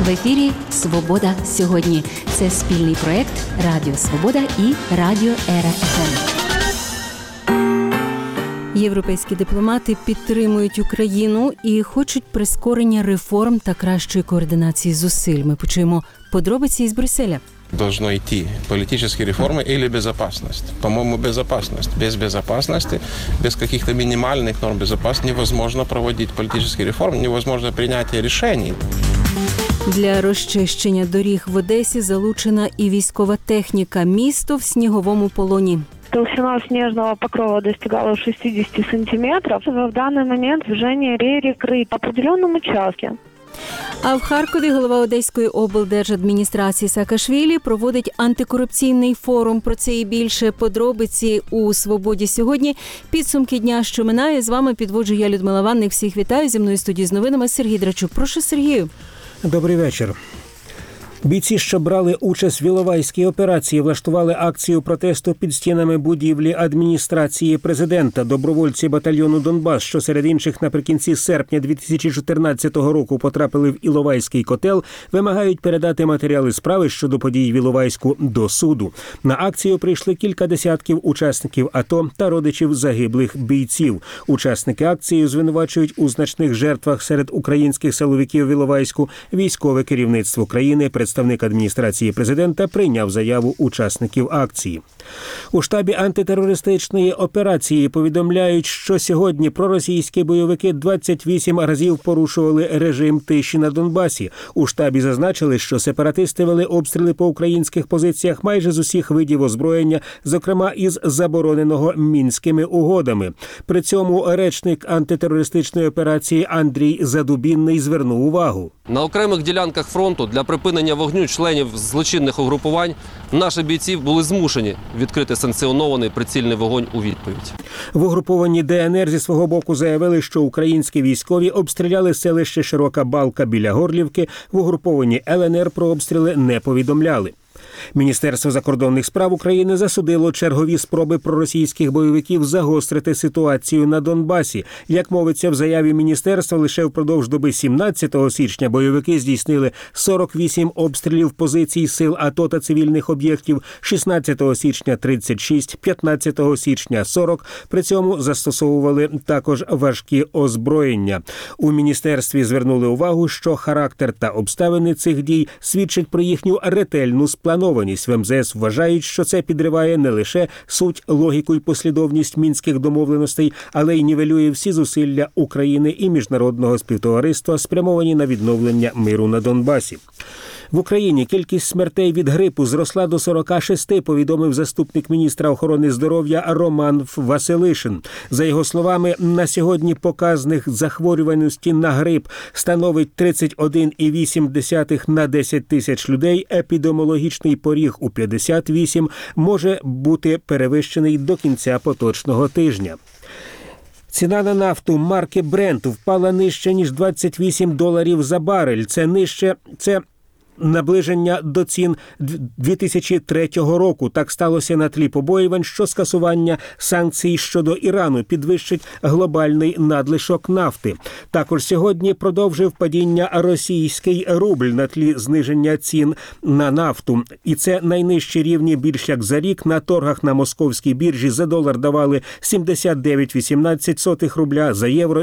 В ефірі «Свобода сьогодні». Це спільний проєкт Радіо Свобода і Радіо Ера ФМ. Європейські дипломати підтримують Україну і хочуть прискорення реформ та кращої координації зусиль. Ми почуємо подробиці із Брюсселя. Должно идти политические реформы или безопасность. По-моему, безопасность. Без безопасности, без каких-то минимальных норм безопасности невозможно проводить политические реформы, невозможно принятие решений. Для розчищення доріг в Одесі залучена і військова техніка. Місто в сніговому полоні. Толщина снежного покрова достигала 60 сантиметров. В данный момент движение перекрыто в определенном участке. А в Харкові голова Одеської облдержадміністрації Саакашвілі проводить антикорупційний форум. Про це і більше подробиці у «Свободі сьогодні». Підсумки дня, що минає. З вами підводжу я, Людмила Ванник. Всіх вітаю. Зі мною в студії з новинами Сергій Драчук. Прошу, Сергію. Добрий вечір. Бійці, що брали участь в Іловайській операції, влаштували акцію протесту під стінами будівлі адміністрації президента. Добровольці батальйону «Донбас», що серед інших наприкінці серпня 2014 року потрапили в Іловайський котел, вимагають передати матеріали справи щодо подій в Іловайську до суду. На акцію прийшли кілька десятків учасників АТО та родичів загиблих бійців. Учасники акції звинувачують у значних жертвах серед українських силовиків в Іловайську військове керівництво країни. Представник адміністрації президента прийняв заяву учасників акції. У штабі антитерористичної операції повідомляють, що сьогодні проросійські бойовики 28 разів порушували режим тиші на Донбасі. У штабі зазначили, що сепаратисти вели обстріли по українських позиціях майже з усіх видів озброєння, зокрема із забороненого Мінськими угодами. При цьому речник антитерористичної операції Андрій Задубінний звернув увагу. На окремих ділянках фронту для припинення вогню членів злочинних угрупувань наші бійці були змушені відкрити санкціонований прицільний вогонь у відповідь. В угрупованні ДНР зі свого боку заявили, що українські військові обстріляли селище Широка Балка біля Горлівки. В угрупованні ЛНР про обстріли не повідомляли. Міністерство закордонних справ України засудило чергові спроби проросійських бойовиків загострити ситуацію на Донбасі. Як мовиться в заяві міністерства, лише впродовж доби 17 січня бойовики здійснили 48 обстрілів позицій сил АТО та цивільних об'єктів, 16 січня 36, 15 січня 40. При цьому застосовували також важкі озброєння. У міністерстві звернули увагу, що характер та обставини цих дій свідчать про їхню ретельну спланованість. В МЗС вважають, що це підриває не лише суть, логіку і послідовність мінських домовленостей, але й нівелює всі зусилля України і міжнародного співтовариства, спрямовані на відновлення миру на Донбасі. В Україні кількість смертей від грипу зросла до 46, повідомив заступник міністра охорони здоров'я Роман Василишин. За його словами, на сьогодні показник захворюваності на грип становить 31,8 на 10 тисяч людей. Епідеміологічний поріг у 58 може бути перевищений до кінця поточного тижня. Ціна на нафту марки Brent впала нижче, ніж $28 за барель. Це наближення до цін 2003 року. Так сталося на тлі побоювань, що скасування санкцій щодо Ірану підвищить глобальний надлишок нафти. Також сьогодні продовжив падіння російський рубль на тлі зниження цін на нафту. І це найнижчі рівні більш як за рік. На торгах на московській біржі за долар давали 79,18 рубля, за євро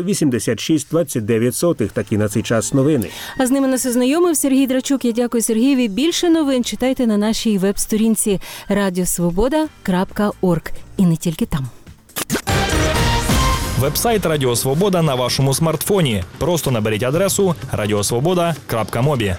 86,29. Такі на цей час новини. А з ними нас ознайомив Сергій Драчук. Дякую Сергієві. Більше новин читайте на нашій веб-сторінці radiosvoboda.org. І не тільки там. Веб-сайт Радіо Свобода на вашому смартфоні. Просто наберіть адресу radiosvoboda.mobi.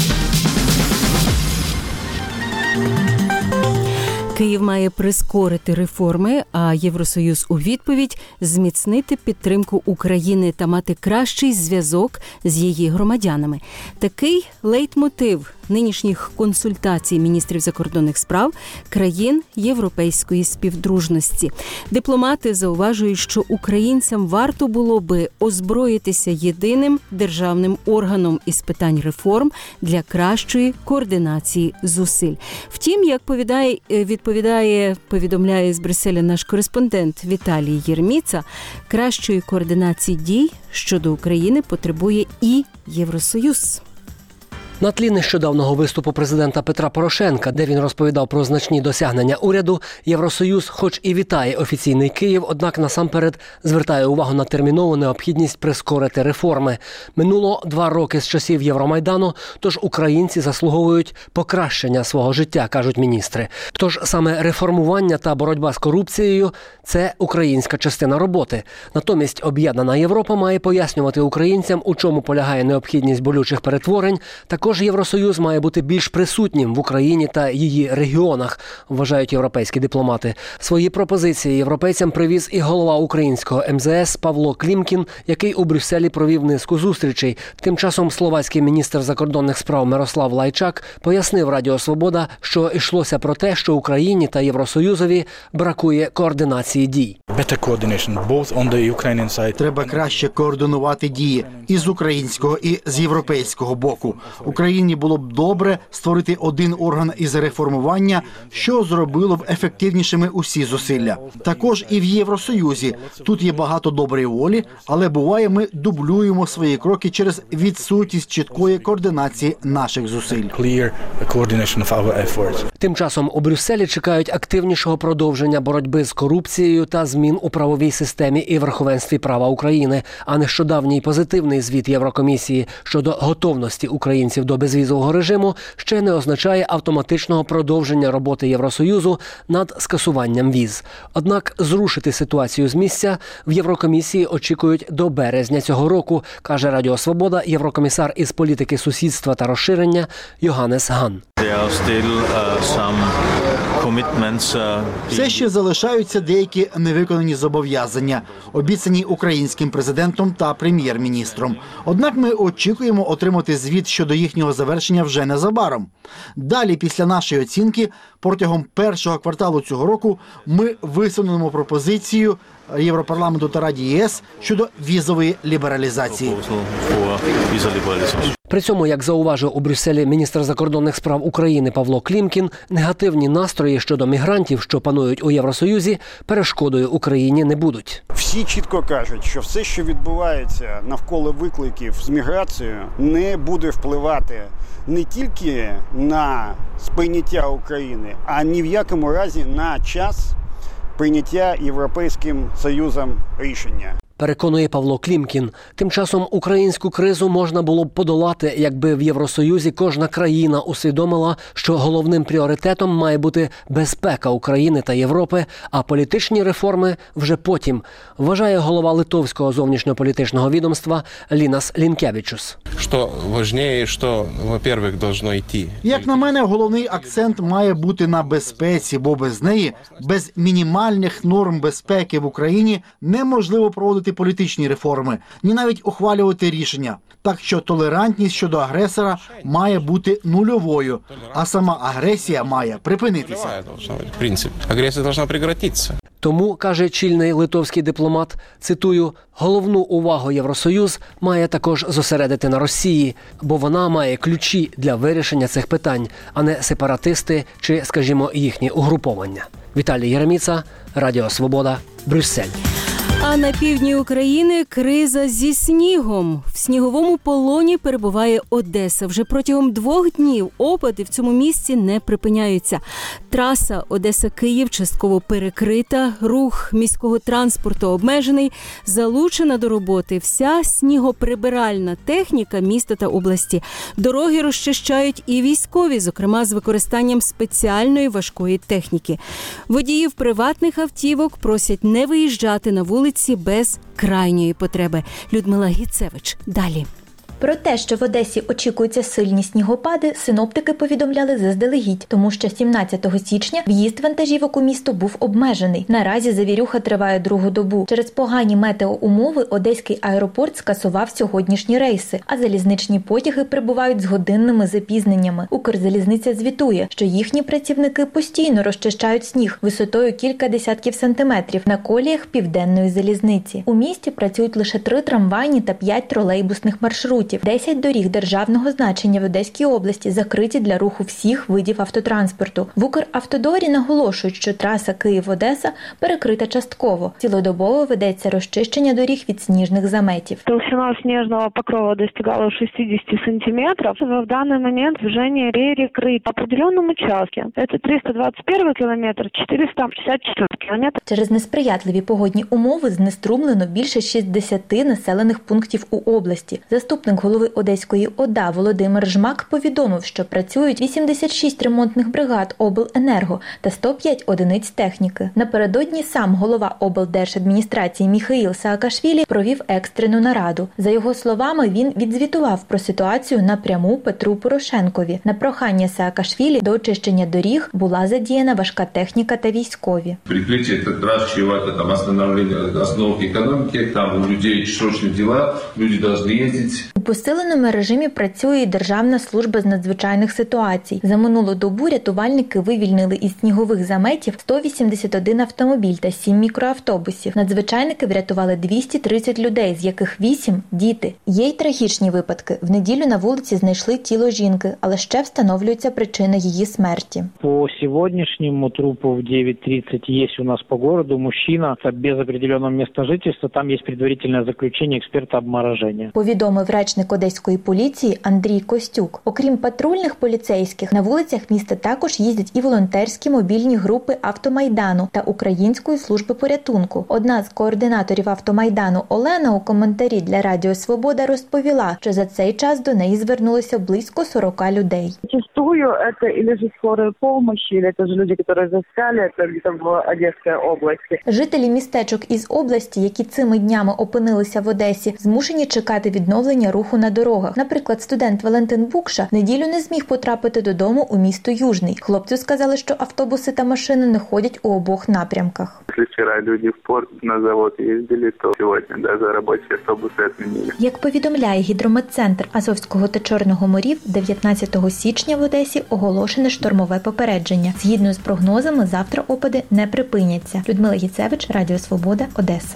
Київ має прискорити реформи, а Євросоюз у відповідь зміцнити підтримку України та мати кращий зв'язок з її громадянами. Такий лейтмотив нинішніх консультацій міністрів закордонних справ країн європейської співдружності. Дипломати зауважують, що українцям варто було би озброїтися єдиним державним органом із питань реформ для кращої координації зусиль. Втім, як повідомляє з Брюсселя наш кореспондент Віталій Єрміца, кращої координації дій щодо України потребує і Євросоюз. На тлі нещодавнього виступу президента Петра Порошенка, де він розповідав про значні досягнення уряду, Євросоюз хоч і вітає офіційний Київ, однак насамперед звертає увагу на термінову необхідність прискорити реформи. Минуло 2 роки з часів Євромайдану, тож українці заслуговують покращення свого життя, кажуть міністри. Тож саме реформування та боротьба з корупцією – це українська частина роботи. Натомість об'єднана Європа має пояснювати українцям, у чому полягає необхідність болючих перетворень. Також Євросоюз має бути більш присутнім в Україні та її регіонах, вважають європейські дипломати. Свої пропозиції європейцям привіз і голова українського МЗС Павло Клімкін, який у Брюсселі провів низку зустрічей. Тим часом словацький міністр закордонних справ Мирослав Лайчак пояснив Радіо Свобода, що йшлося про те, що Україні та Євросоюзові бракує координації дій. Треба краще координувати дії і з українського, і з європейського боку. Україні було б добре створити один орган із реформування, що зробило б ефективнішими усі зусилля. Також і в Євросоюзі. Тут є багато доброї волі, але буває ми дублюємо свої кроки через відсутність чіткої координації наших зусиль. Тим часом у Брюсселі чекають активнішого продовження боротьби з корупцією та змін у правовій системі і верховенстві права України, а нещодавній позитивний звіт Єврокомісії щодо готовності українців до безвізового режиму ще не означає автоматичного продовження роботи Євросоюзу над скасуванням віз. Однак зрушити ситуацію з місця в Єврокомісії очікують до березня цього року, каже Радіо Свобода єврокомісар із політики сусідства та розширення Йоханнес Ган. Все ще залишаються деякі невиконані зобов'язання, обіцяні українським президентом та прем'єр-міністром. Однак ми очікуємо отримати звіт щодо їхнього завершення вже незабаром. Далі, після нашої оцінки, протягом першого кварталу цього року ми висунемо пропозицію Європарламенту та Раді ЄС щодо візової лібералізації. При цьому, як зауважив у Брюсселі міністр закордонних справ України Павло Клімкін, негативні настрої щодо мігрантів, що панують у Євросоюзі, перешкодою Україні не будуть. Всі чітко кажуть, що все, що відбувається навколо викликів з міграцією, не буде впливати не тільки на сприйняття України, а ні в якому разі на час прийняття Європейським Союзом рішення. Переконує Павло Клімкін. Тим часом українську кризу можна було б подолати, якби в Євросоюзі кожна країна усвідомила, що головним пріоритетом має бути безпека України та Європи, а політичні реформи вже потім, вважає голова литовського зовнішньополітичного відомства Лінас Лінкевичус. Що важливіше, що, во-первых, должно йти. Як на мене, головний акцент має бути на безпеці, бо без неї, без мінімальних норм безпеки в Україні неможливо проводити політичні реформи, ні навіть ухвалювати рішення. Так що толерантність щодо агресора має бути нульовою, а сама агресія має припинитися. В принципі, агресія має прекратитися. Тому, каже чільний литовський дипломат, цитую, головну увагу Євросоюз має також зосередити на Росії, бо вона має ключі для вирішення цих питань, а не сепаратисти чи, скажімо, їхні угруповання. Віталій Єреміца, Радіо Свобода, Брюссель. А на півдні України криза зі снігом. В сніговому полоні перебуває Одеса. Вже протягом 2 днів опади в цьому місці не припиняються. Траса Одеса-Київ частково перекрита, рух міського транспорту обмежений, залучена до роботи вся снігоприбиральна техніка міста та області. Дороги розчищають і військові, зокрема з використанням спеціальної важкої техніки. Водіїв приватних автівок просять не виїжджати на вулиці без крайньої потреби. Людмила Гіцевич. Далі. Про те, що в Одесі очікуються сильні снігопади, синоптики повідомляли заздалегідь, тому що 17 січня в'їзд вантажівок у місто був обмежений. Наразі завірюха триває 2-гу добу. Через погані метеоумови Одеський аеропорт скасував сьогоднішні рейси, а залізничні потяги прибувають з годинними запізненнями. Укрзалізниця звітує, що їхні працівники постійно розчищають сніг висотою кілька десятків сантиметрів на коліях південної залізниці. У місті працюють лише 3 трамвайні та 5 тролейбусних маршрутів. маршрутів. 10 доріг державного значення в Одеській області закриті для руху всіх видів автотранспорту. В Укравтодорі наголошують, що траса Київ-Одеса перекрита частково. Цілодобово ведеться розчищення доріг від сніжних заметів. Толщина снежного покрова достигала 60 сантиметров. В данный момент движение перекрыто по определенному участке. Это 321 километр, 464 километр. Через несприятливі погодні умови знеструмлено більше 60 населених пунктів у області. Заступник голови Одеської ОДА Володимир Жмак повідомив, що працюють 86 ремонтних бригад обленерго та 105 одиниць техніки. Напередодні сам голова облдержадміністрації Міхаїл Саакашвілі провів екстрену нараду. За його словами, він відзвітував про ситуацію напряму Петру Порошенкові. На прохання Саакашвілі до очищення доріг була задіяна важка техніка та військові. Прикриття – це чревато остановлення основ економіки, там у людей срочні діла, люди повинні їздити. У посиленому режимі працює і Державна служба з надзвичайних ситуацій. За минулу добу рятувальники вивільнили із снігових заметів 181 автомобіль та 7 мікроавтобусів. Надзвичайники врятували 230 людей, з яких 8 – діти. Є й трагічні випадки. В неділю на вулиці знайшли тіло жінки, але ще встановлюється причина її смерті. По сегодняшнему трупу в 9:30 есть у нас по городу мужчина без определенного места жительства. Там есть предварительное заключение эксперта обморожения. Повідомив речник Одеської поліції Андрій Костюк. Окрім патрульних поліцейських, на вулицях міста також їздять і волонтерські мобільні групи Автомайдану та Української служби порятунку. Одна з координаторів Автомайдану Олена у коментарі для Радіо Свобода розповіла, що за цей час до неї звернулося близько 40 людей. Зачастую это или же скорая помощь, или это же люди, которые застряли, это где-то в Одесской области. Жителі містечок із області, які цими днями опинилися в Одесі, змушені чекати відновлення руху на дорогах. Наприклад, студент Валентин Букша неділю не зміг потрапити додому у місто Южний. Хлопцю сказали, що автобуси та машини не ходять у обох напрямках. Якщо вчора люди в порт на завод їздили, то сьогодні навіть робочі автобуси відмінили. Як повідомляє гідрометцентр Азовського та Чорного морів, 19 січня в Одесі оголошене штормове попередження. Згідно з прогнозами, завтра опади не припиняться. Людмила Гіцевич, Радіо Свобода, Одеса.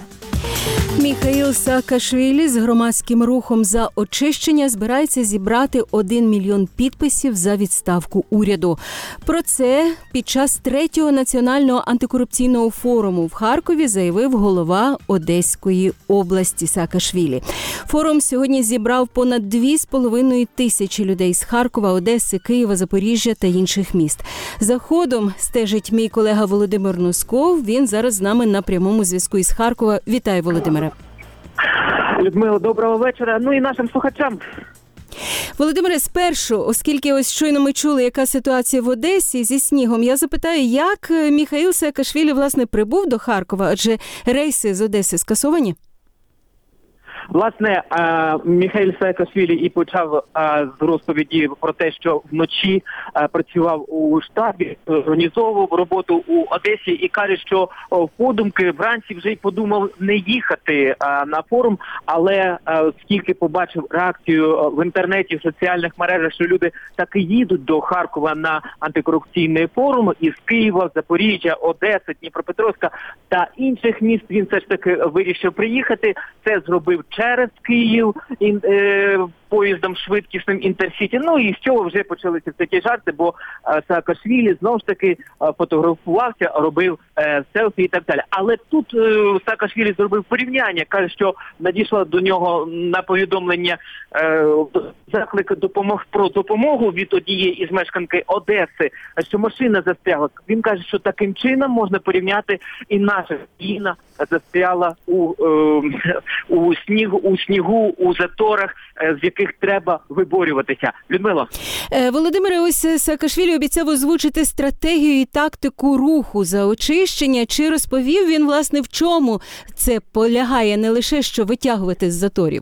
Міхаїл Саакашвілі з громадським рухом за очищення збирається зібрати 1 мільйон підписів за відставку уряду. Про це під час 3-го національного антикорупційного форуму в Харкові заявив голова Одеської області Саакашвілі. Форум сьогодні зібрав понад 2,5 тисячі людей з Харкова, Одеси, Києва, Запоріжжя та інших міст. За ходом стежить мій колега Володимир Носков. Він зараз з нами на прямому зв'язку із Харкова. Вітаю, Володимире. Людмила, доброго вечора. Ну і нашим слухачам. Володимире, спершу, оскільки ось щойно ми чули, яка ситуація в Одесі зі снігом, я запитаю, як Міхаїл Саакашвілі, власне, прибув до Харкова, адже рейси з Одеси скасовані? Власне, Міхаїл Саакашвілі і почав з розповіді про те, що вночі працював у штабі, організовував роботу у Одесі і каже, що подумки вранці вже й подумав не їхати на форум, але оскільки побачив реакцію в інтернеті, в соціальних мережах, що люди так і їдуть до Харкова на антикорупційний форум із Києва, Запоріжжя, Одеси, Дніпропетровська та інших міст, він все ж таки вирішив приїхати. Це зробив через Київ поїздом швидкісним Інтерсіті. Ну і з цього вже почалися такі жарти, бо Саакашвілі знову ж таки фотографувався, робив селфі і так далі. Але тут Саакашвілі зробив порівняння, каже, що надійшло до нього на повідомлення заклик про допомогу від однієї із мешканки Одеси, що машина застрягла. Він каже, що таким чином можна порівняти і наша країна застряла у снігу, у заторах, з яких треба виборюватися. Людмило. Володимире, ось Саакашвілі обіцяв озвучити стратегію і тактику руху за очищення. Чи розповів він, власне, в чому це полягає, не лише що витягувати з заторів?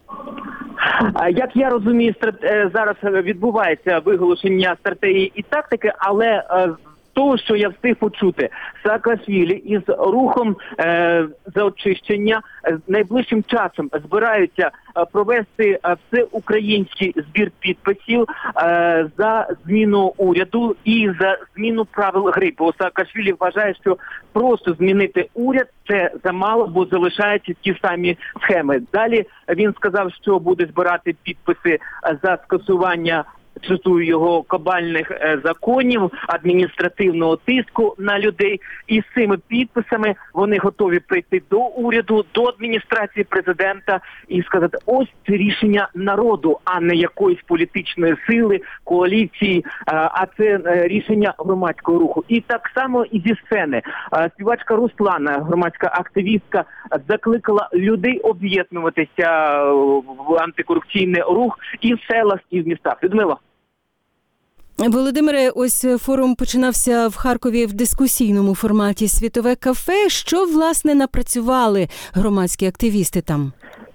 Як я розумію, зараз відбувається виголошення стратегії і тактики, але того, що я встиг почути, Саакашвілі із рухом за очищення найближчим часом збираються провести всеукраїнський збір підписів за зміну уряду і за зміну правил гри. Бо Саакашвілі вважає, що просто змінити уряд – це замало, бо залишаються ті самі схеми. Далі він сказав, що буде збирати підписи за скасування, цитую його, кабальних законів, адміністративного тиску на людей. І з цими підписами вони готові прийти до уряду, до адміністрації президента і сказати, ось це рішення народу, а не якоїсь політичної сили, коаліції, а це рішення громадського руху. І так само і зі сцени. Співачка Руслана, громадська активістка, закликала людей об'єднуватися в антикорупційний рух і в селах, і в містах. Людмила. Володимире, ось форум починався в Харкові в дискусійному форматі «Світове кафе». Що, власне, напрацювали громадські активісти там?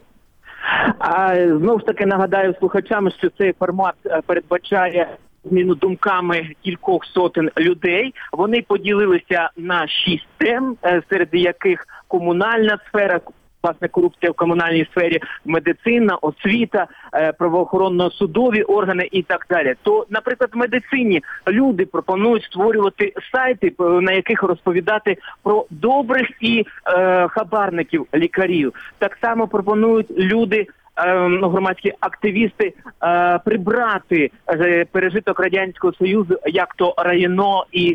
Знову ж таки нагадаю слухачам, що цей формат передбачає зміну думками кількох сотень людей. Вони поділилися на 6 тем, серед яких комунальна сфера, власне, корупція в комунальній сфері, медицина, освіта, правоохоронно-судові органи і так далі. То, наприклад, в медицині люди пропонують створювати сайти, на яких розповідати про добрих і хабарників лікарів. Так само пропонують люди, громадські активісти, прибрати пережиток Радянського Союзу, як то районо і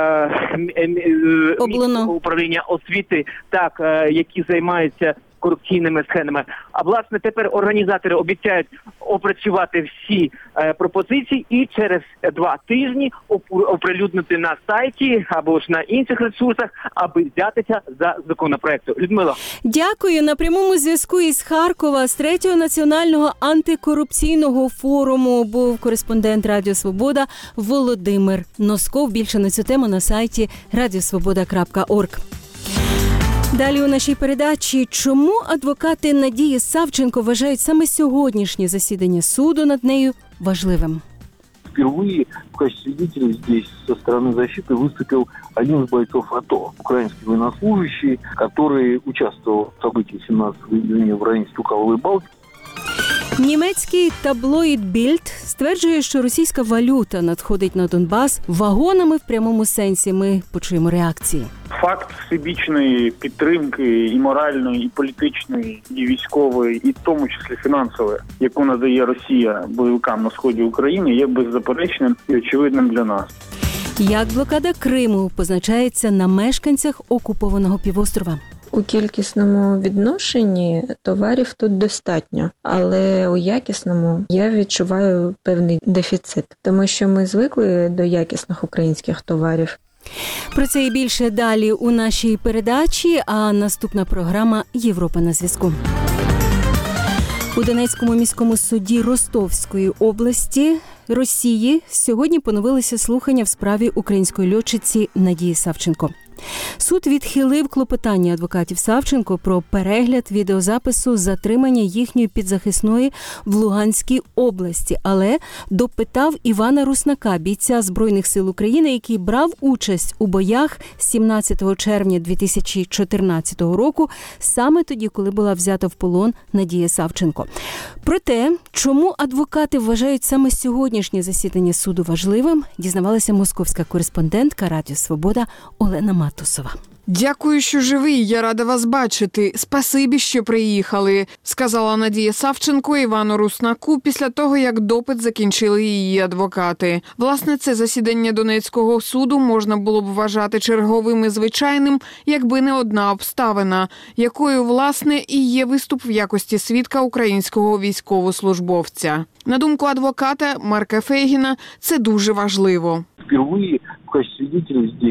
управління освіти, так, які займаються корупційними схемами. А власне тепер організатори обіцяють опрацювати всі пропозиції і через 2 тижні оприлюднити на сайті або ж на інших ресурсах, аби взятися за законопроекту. Людмила. Дякую. На прямому зв'язку із Харкова з 3-го національного антикорупційного форуму був кореспондент Радіо Свобода Володимир Носков. Більше на цю тему на сайті radiosvoboda.org. Далі у нашій передачі, чому адвокати Надії Савченко вважають саме сьогоднішнє засідання суду над нею важливим? Впервые в качестве свидетеля здесь со стороны защиты выступил один из бойцов АТО, украинский военнослужащий, который участвовал в событии 17 июня в районе Стюковой Балки. Німецький таблоїд Більд стверджує, що російська валюта надходить на Донбас вагонами в прямому сенсі. Ми почуємо реакції. Факт всебічної підтримки і моральної, і політичної, і військової, і в тому числі фінансової, яку надає Росія бойовикам на сході України, є беззаперечним і очевидним для нас. Як блокада Криму позначається на мешканцях окупованого півострова? У кількісному відношенні товарів тут достатньо, але у якісному я відчуваю певний дефіцит, тому що ми звикли до якісних українських товарів. Про це і більше далі у нашій передачі, а наступна програма «Європа на зв'язку». У Донецькому міському суді Ростовської області Росії сьогодні поновилися слухання в справі української льотчиці Надії Савченко. Суд відхилив клопотання адвокатів Савченко про перегляд відеозапису затримання їхньої підзахисної в Луганській області, але допитав Івана Руснака, бійця Збройних сил України, який брав участь у боях 17 червня 2014 року, саме тоді, коли була взята в полон Надія Савченко. Про те, чому адвокати вважають саме сьогоднішнє засідання суду важливим, дізнавалася московська кореспондентка Радіо Свобода Олена Матусова. Дякую, що живий. Я рада вас бачити. Спасибі, що приїхали, сказала Надія Савченко Івану Руснаку після того, як допит закінчили її адвокати. Власне, це засідання Донецького суду можна було б вважати черговим і звичайним, якби не одна обставина, якою, власне, і є виступ в якості свідка українського військовослужбовця. На думку адвоката Марка Фейгіна, це дуже важливо. Впервые в качестве свидетеля здесь со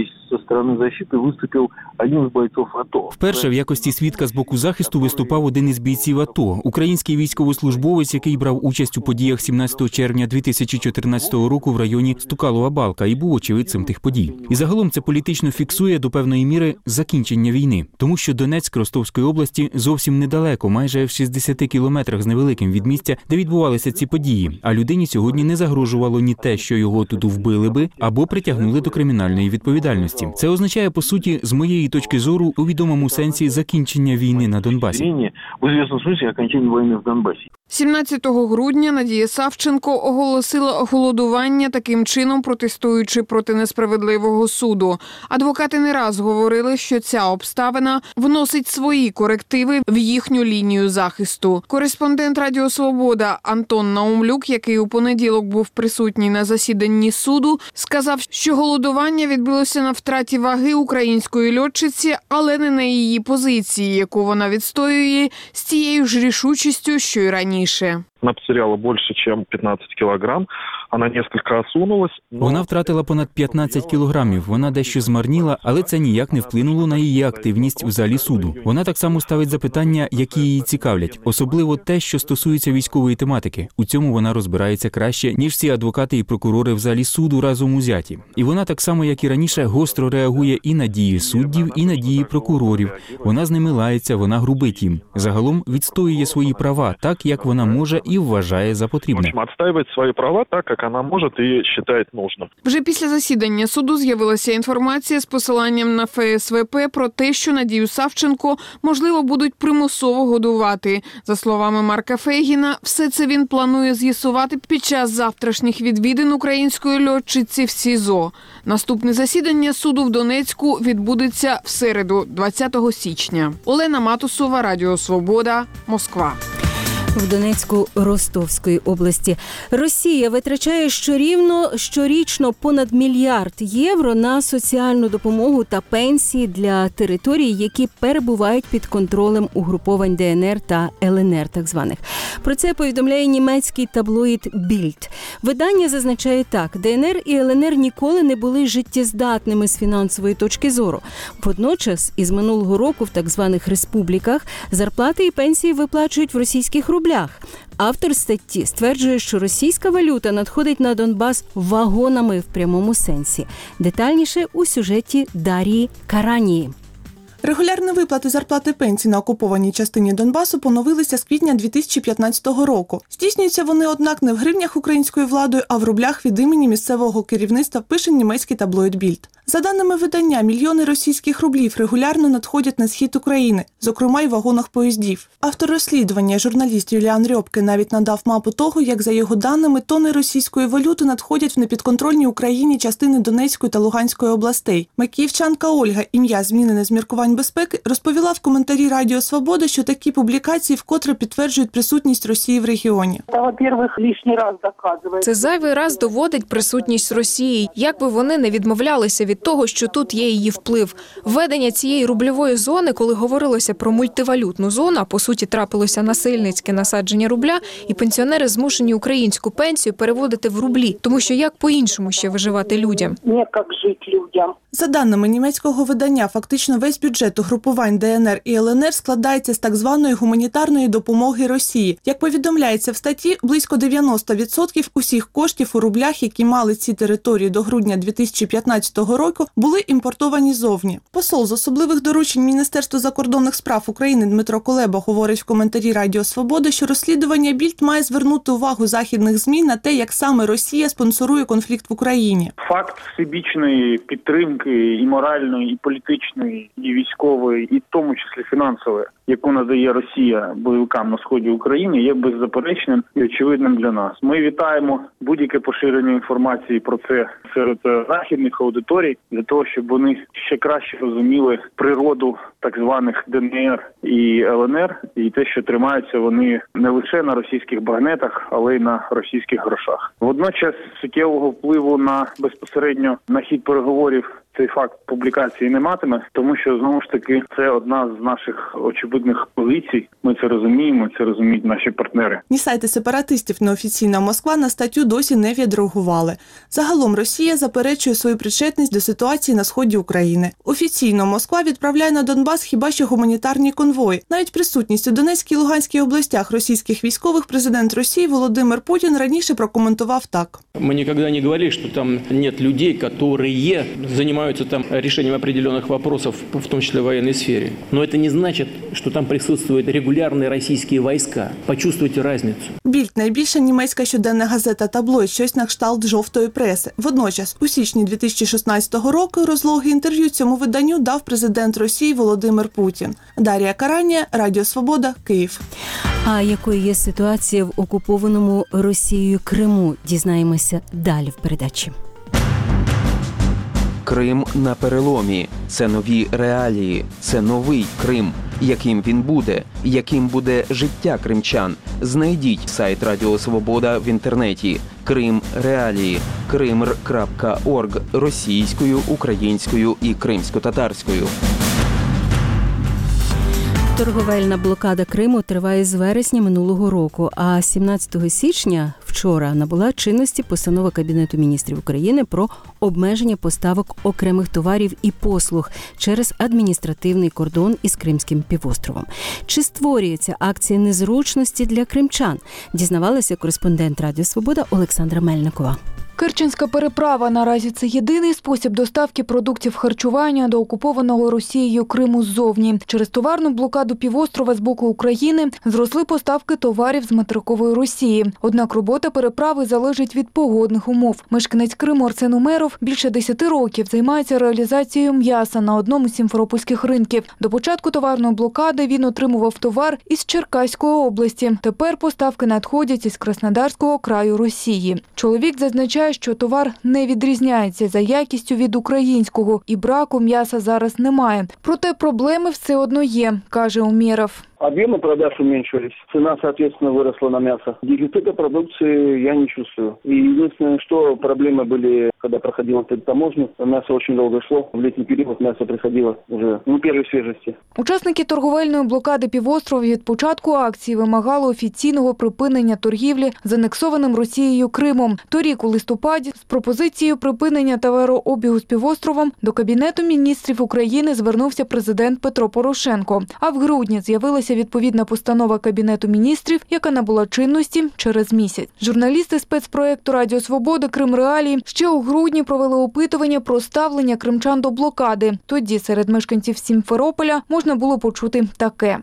стороны защиты выступил один из бойцов АТО. Вперше в якості свідка з боку захисту виступав один із бійців АТО, український військовослужбовець, який брав участь у подіях 17 червня 2014 року в районі Стукалова-Балка і був очевидцем тих подій. І загалом це політично фіксує до певної міри закінчення війни, тому що Донецьк Ростовської області зовсім недалеко, майже в 60 кілометрах з невеликим від місця, де відбувалися ці події, а людині сьогодні не загрожувало ні те, що його тут вбили би, або притягнули до кримінальної відповідальності. Це означає, по суті, з моєї точки зору, у відомому сенсі закінчення війни на Донбасі. В известном смысле окончание войны в Донбассе. 17 грудня Надія Савченко оголосила голодування, таким чином протестуючи проти несправедливого суду. Адвокати не раз говорили, що ця обставина вносить свої корективи в їхню лінію захисту. Кореспондент Радіо Свобода Антон Наумлюк, який у понеділок був присутній на засіданні суду, сказав, що голодування відбулося на втраті ваги української льотчиці, але не на її позиції, яку вона відстоює з тією ж рішучістю, що й раніше. Она потеряла больше, чем 15 килограмм. Она несколько осунулась. Вона втратила понад 15 кілограмів. Вона дещо змарніла, але це ніяк не вплинуло на її активність в залі суду. Вона так само ставить запитання, які її цікавлять. Особливо те, що стосується військової тематики. У цьому вона розбирається краще, ніж всі адвокати і прокурори в залі суду разом узяті. І вона так само, як і раніше, гостро реагує і на дії суддів, і на дії прокурорів. Вона з ними лається, вона грубить їм. Загалом відстоює свої права так, як вона може і вважає за потрібне. Отстаивает свои права так, как она может и считает нужным. Вже після засідання суду з'явилася інформація з посиланням на ФСВП про те, що Надію Савченко, можливо, будуть примусово годувати. За словами Марка Фейгіна, все це він планує з'ясувати під час завтрашніх відвідин української льотчиці в СІЗО. Наступне засідання суду в Донецьку відбудеться в середу, 20 січня. Олена Матусова, Радіо Свобода, Москва. В Донецьку Ростовської області Росія витрачає щорічно понад $1 мільярд на соціальну допомогу та пенсії для територій, які перебувають під контролем угруповань ДНР та ЛНР так званих. Про це повідомляє німецький таблоїд Bild. Видання зазначає так: ДНР і ЛНР ніколи не були життєздатними з фінансової точки зору. Водночас, із минулого року в так званих республіках зарплати і пенсії виплачують в російських рублях. Автор статті стверджує, що російська валюта надходить на Донбас вагонами в прямому сенсі. Детальніше у сюжеті Дарії Каранії. Регулярні виплати зарплати пенсій на окупованій частині Донбасу поновилися з квітня 2015 року. Здійснюються вони, однак, не в гривнях українською владою, а в рублях від імені місцевого керівництва, пише німецький таблоїд Більд. За даними видання, мільйони російських рублів регулярно надходять на схід України, зокрема й в вагонах поїздів. Автор розслідування, журналіст Юліан Рьобке, навіть надав мапу того, як, за його даними, тони російської валюти надходять в непідконтрольні Україні частини Донецької та Луганської областей. Макіївчанка Ольга, ім'я змінене з міркувань безпеки, розповіла в коментарі Радіо Свобода, що такі публікації вкотре підтверджують присутність Росії в регіоні. Це зайвий раз доводить присутність Росії. Як би вони не відмовлялися від того, що тут є її вплив. Введення цієї рубльової зони, коли говорилося про мультивалютну зону, а по суті трапилося насильницьке насадження рубля, і пенсіонери змушені українську пенсію переводити в рублі, тому що як по-іншому ще виживати людям? Як жити людям? За даними німецького видання, фактично весь бюджет угрупувань ДНР і ЛНР складається з так званої гуманітарної допомоги Росії. Як повідомляється в статті, близько 90% усіх коштів у рублях, які мали ці території до грудня 2015 року, були імпортовані зовні. Посол з особливих доручень Міністерства закордонних справ України Дмитро Кулеба говорить в коментарі Радіо Свобода, що розслідування Більд має звернути увагу західних ЗМІ на те, як саме Росія спонсорує конфлікт в Україні. Факт всебічної підтримки і моральної, і політичної, і військової, і в тому числі фінансової, яку надає Росія бойовикам на сході України, є беззаперечним і очевидним для нас. Ми вітаємо будь-яке поширення інформації про це серед західних аудиторій, для того, щоб вони ще краще розуміли природу так званих ДНР і ЛНР, і те, що тримаються вони не лише на російських багнетах, але й на російських грошах. Водночас суттєвого впливу на безпосередньо на хід переговорів цей факт публікації не матиме, тому що, знову ж таки, це одна з наших очевидних позицій. Ми це розуміємо, це розуміють наші партнери. Ні сайти сепаратистів, ні офіційна Москва на статтю досі не відреагували. Загалом Росія заперечує свою причетність до ситуації на сході України. Офіційно Москва відправляє на Донбас хіба що гуманітарні конвої. Навіть присутність у Донецькій і Луганській областях російських військових президент Росії Володимир Путін раніше прокоментував так. Ми ніколи не говорили, що там нет людей, які займаються там рішенням определених вопросов, в тому числі в воєнній сфері. Но це не значить, що там присутствують регулярні російські війська. Почувствуйте різницю. Більд – найбільша німецька щоденна газета «Таблоїд», щось на кшталт жовтої преси. Водночас, у січні 2016 року розлоге інтерв'ю цьому виданню дав президент Росії Володимир Путін. Дар'я Каранія, Радіо Свобода, Київ. А якою є ситуація в окупованому Росією Криму, дізнаємося далі в передачі. Крим на переломі. Це нові реалії. Це новий Крим. Яким він буде? Яким буде життя кримчан? Знайдіть сайт Радіо Свобода в інтернеті. Крим реалії. Krimr.org російською, українською і кримсько-татарською. Торговельна блокада Криму триває з вересня минулого року, а 17 січня, вчора, набула чинності постанова Кабінету міністрів України про обмеження поставок окремих товарів і послуг через адміністративний кордон із Кримським півостровом. Чи створює ця акція незручності для кримчан? Дізнавалася кореспондент Радіо Свобода Олександра Мельникова. Керченська переправа наразі це єдиний спосіб доставки продуктів харчування до окупованого Росією Криму ззовні. Через товарну блокаду півострова з боку України зросли поставки товарів з материкової Росії. Однак робота переправи залежить від погодних умов. Мешканець Криму Арсен Умеров більше 10 років займається реалізацією м'яса на одному з сімферопольських ринків. До початку товарної блокади він отримував товар із Черкаської області. Тепер поставки надходять із Краснодарського краю Росії. Чоловік зазначає, що товар не відрізняється за якістю від українського і браку м'яса зараз немає. Проте проблеми все одно є, каже Умєров. Объемы продаж уменьшились, цена, соответственно, выросла на мясо. Дефицита продукции я не чувствую. И единственное, что проблемы были, когда проходила таможню, мясо очень долго шло. В летний период мясо приходило уже первой свежести. Учасники торговельної блокади півострова від початку акції вимагали офіційного припинення торгівлі з анексованим Росією Кримом. Торік у листопаді з пропозицією припинення товарообігу з півостровом до Кабінету міністрів України звернувся президент Петро Порошенко. А в грудні з'явилася відповідна постанова Кабінету міністрів, яка набула чинності через місяць. Журналісти спецпроєкту Радіо Свобода Крим Реалії ще у грудні провели опитування про ставлення кримчан до блокади. Тоді серед мешканців Сімферополя можна було почути таке.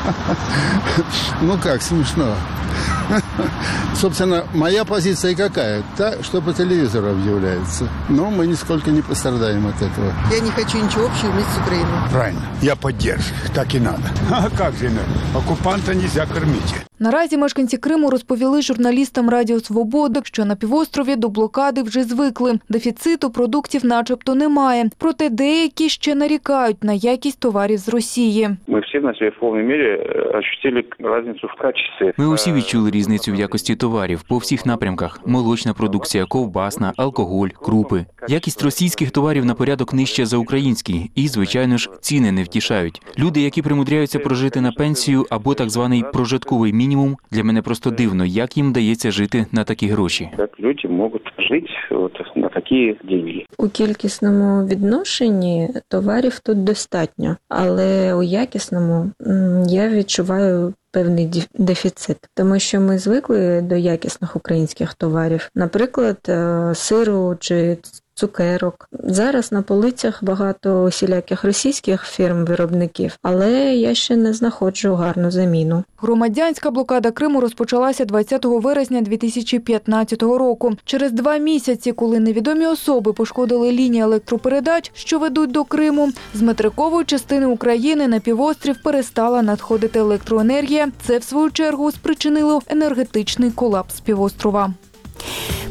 Ну как, смешно. Собственно, моя позиция какая? Та, что по телевизору объявляется. Но мы нисколько не пострадаем от этого. Я не хочу ничего общего вместе с Украиной. Правильно. Я поддерживаю. Так и надо. А как же иначе? Оккупанта нельзя кормить. Наразі мешканці Криму розповіли журналістам Радіо Свобода, що на півострові до блокади вже звикли. Дефіциту продуктів начебто немає. Проте деякі ще нарікають на якість товарів з Росії. Ми всі на себе в повній мірі відчули різницю в качестві. Ми усі відчули різницю в якості товарів по всіх напрямках. Молочна продукція, ковбасна, алкоголь, крупи. Якість російських товарів на порядок нижча за українські. І, звичайно ж, ціни не втішають. Люди, які примудряються прожити на пенсію або так званий прожитковий мінімум, для мене просто дивно, як їм вдається жити на такі гроші. Як люди можуть жити на такі гроші? У кількісному відношенні товарів тут достатньо, але у якісному я відчуваю певний дефіцит, тому що ми звикли до якісних українських товарів, наприклад, сиру чи цукерок. Зараз на полицях багато усіляких російських фірм-виробників, але я ще не знаходжу гарну заміну. Громадянська блокада Криму розпочалася 20 вересня 2015 року. Через 2 місяці, коли невідомі особи пошкодили лінії електропередач, що ведуть до Криму, з материкової частини України на півострів перестала надходити електроенергія. Це, в свою чергу, спричинило енергетичний колапс півострова.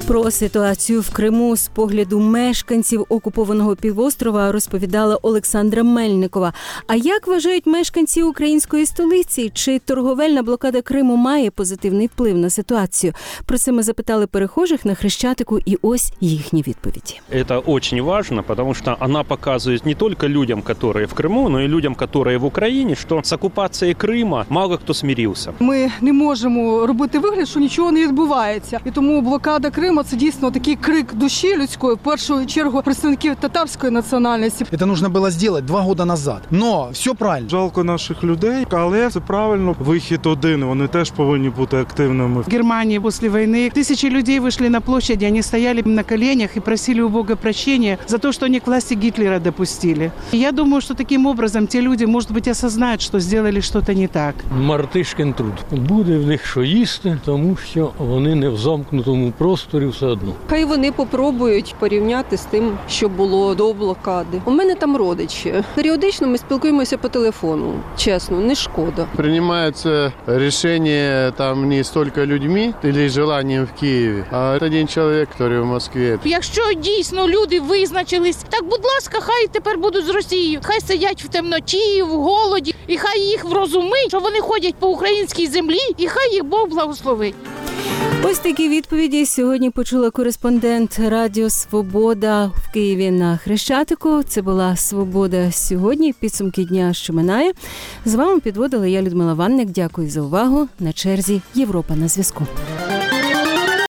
Про ситуацію в Криму з погляду мешканців окупованого півострова розповідала Олександра Мельникова. А як вважають мешканці української столиці? Чи торговельна блокада Криму має позитивний вплив на ситуацію? Про це ми запитали перехожих на Хрещатику, і ось їхні відповіді. Это очень важно, потому что она показывает не только людям, которые в Крыму, но и людям, которые в Украине, что с оккупацией Крыма мало хто смирился. Ми не можемо робити вигляд, що нічого не відбувається. І тому блокада Криму – це дійсно такий крик душі людської, в першу чергу представників татарської національності. Це потрібно було зробити 2 роки назад. Но все правильно. Жалко наших людей, але це правильно. Вихід один, вони теж повинні бути активними. В Германии после войны тысячи людей вышли на площади, они стояли на коленях и просили у Бога прощения за то, что они к власти Гитлера допустили. Я думаю, что таким образом те люди, может быть, осознают, что сделали что-то не так. Мартишкин труд. Буде в них що їсти, тому що вони не в замкнутому просторі все одно. Хай вони попробують порівняти з тим, що було до блокади. У мене там родичі. Періодично ми спілкуємося по телефону. Чесно, не шкода. Принимается решение там не столько людьми или желанием в Києві, а один чоловік, який в Москві. Якщо дійсно люди визначились, так, будь ласка, хай тепер будуть з Росією. Хай сидять в темноті, в голоді, і хай їх врозумить, що вони ходять по українській землі, і хай їх Бог благословить. Ось такі відповіді сьогодні почула кореспондент Радіо Свобода в Києві на Хрещатику. Це була «Свобода сьогодні», підсумки дня, що минає. З вами підводила я, Людмила Ванник. Дякую за увагу. На черзі «Європа на зв'язку».